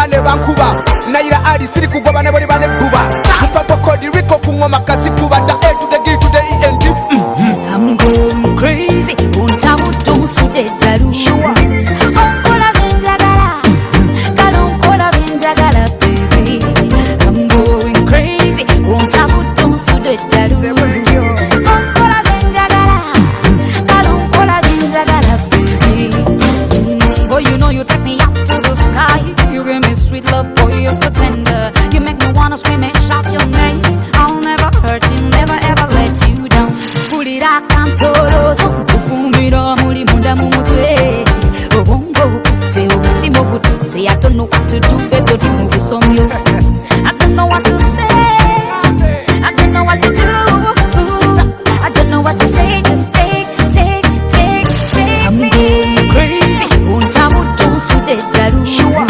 ne bankuba Naira ali siri kugoba ne bali bane buba Mpako kodi riko kungoma kazi kuba Da A to the G to the E and D I'm going crazy Untamu tumusu de daru Sure Onkola benjagala Kalonkola benjagala baby I'm going crazy Untamu tumusu de daru Onkola benjagala Kalonkola benjagala baby Boy you know you take me up to the sky You give me sweet love boy you're so tender You make me wanna scream and shout your name I'll never hurt you never ever let you down Pulira kantorozo kukumbira muli munda mumutwe Obongo bukutse omutima ogututse I don't know what to do baby odi mu busomyo I don't know what to say I don't know what to do I don't know what to say just take I'm going crazy untamu tunsude daru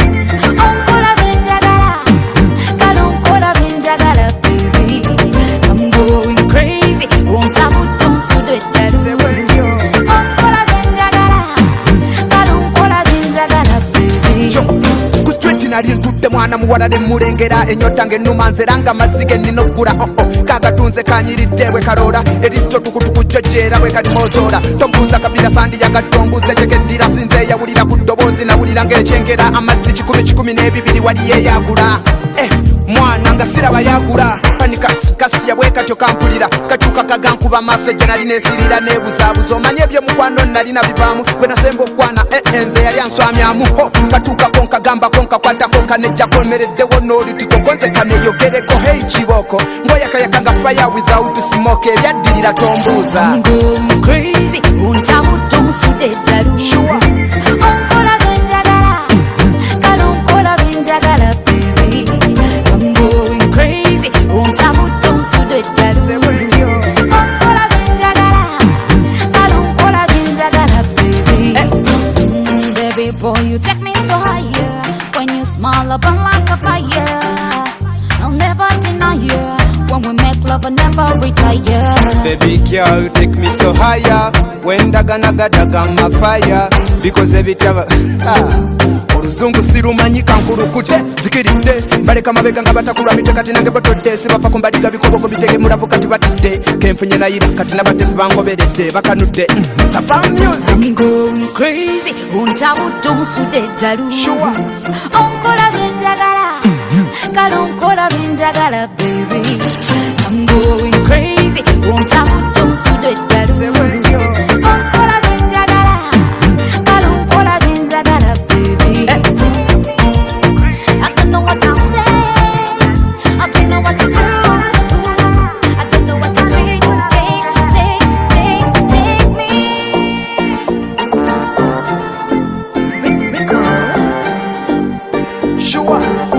Onkola benjagala kalonkola benjagala baby I'm going crazy untamu tunsude daru Onkola benjagala kalonkola benjagala baby Ku street nali ntudde mwana muwala ne mulengera Enyota ng'ennuma nzeranga mazige ninogula Kagatunze kanyiridde bwe kaloola Eristo tukutuku jjojjeera bwe kali mozola Tombuuza kabira sandi yagatombuuze jegeddira Sinze yawulira ku ddoboozi nawulira ng'ekyengera Amazzi 10-12 wali yeeyagula mwana nga siraba yagula panika kasiya bwe katyo kampulira kakyuka kagankuba maaso ejja nali neesirira neebuzaabuza omanye ebyomukwano nalina bivaamu bwe nasemba okwana nze yali answamyamu katuukako nkagambako nkakwatako kanejjako mmereddewo n'olutiko nkonze kaneeyogereko hei kibooko ng'oyakayaka nga fire without smoke ebyaddirira tombuuza I'm going crazy untamu tumusude daru Onkola benjagala kalonkola benjagala baby I'm going crazy untamu tumusude daru Onkola benjagala kalonkola benjagala baby Baby boy you take me so higher When you smile up like a fire I'll never deny you When we make love I never retire Baby girl, you take me so higher. When daga my fire. Because every time Oluzungu sirumanyi kankurukute zikiridde mbaleka mabega nga batakulwa mitekati nange botodde sibafa kumbadiga bikoboko bitege mulavu kati batudde kenfunye nayira kati nabatesi bangoberedde bakanudde Safa music I'm going crazy untamu tumusude daru Onkola benjagala kalonkola benjagala baby I'm going crazy untamu tumusude daru Onkola benjagala kalonkola benjagala baby I don't know what to say I don't know what to do I don't know what to say just take me Sure